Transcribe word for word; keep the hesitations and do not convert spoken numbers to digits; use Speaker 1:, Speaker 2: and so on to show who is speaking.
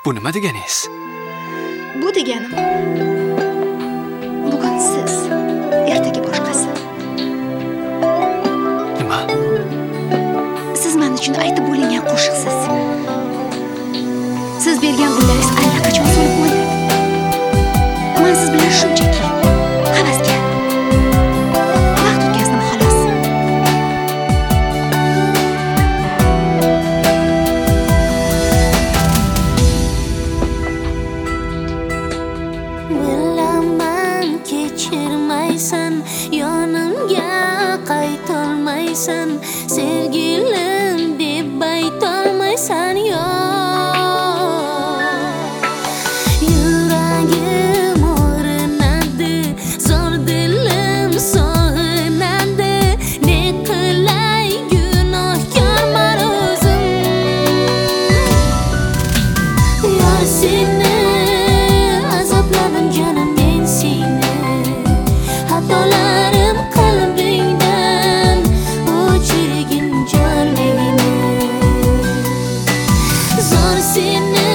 Speaker 1: Bu nima deganingiz?
Speaker 2: Bu deganim bugun siz, ertaga boshqasi.
Speaker 1: Nima?
Speaker 2: Siz men uchun aytib bo'lingan qo'shiqsiz. Siz bergan pullaringiz allaqachon so'lib bo'ldi. Men siz bilan shunchaki havasga vaqt o'tkazdim xolos.
Speaker 3: Bilaman kechirmaysan, yonimga qaytolmaysan, sevgilim deb aytolmaysan yo. Yuragim o'rinadi, zo'r dilim sog'inadi, ne qilay gunohkorman o'zim. Yor seni azobladim jonim men seni, xatolarim qalbingdan o'chirgin joningni. Zo'r seni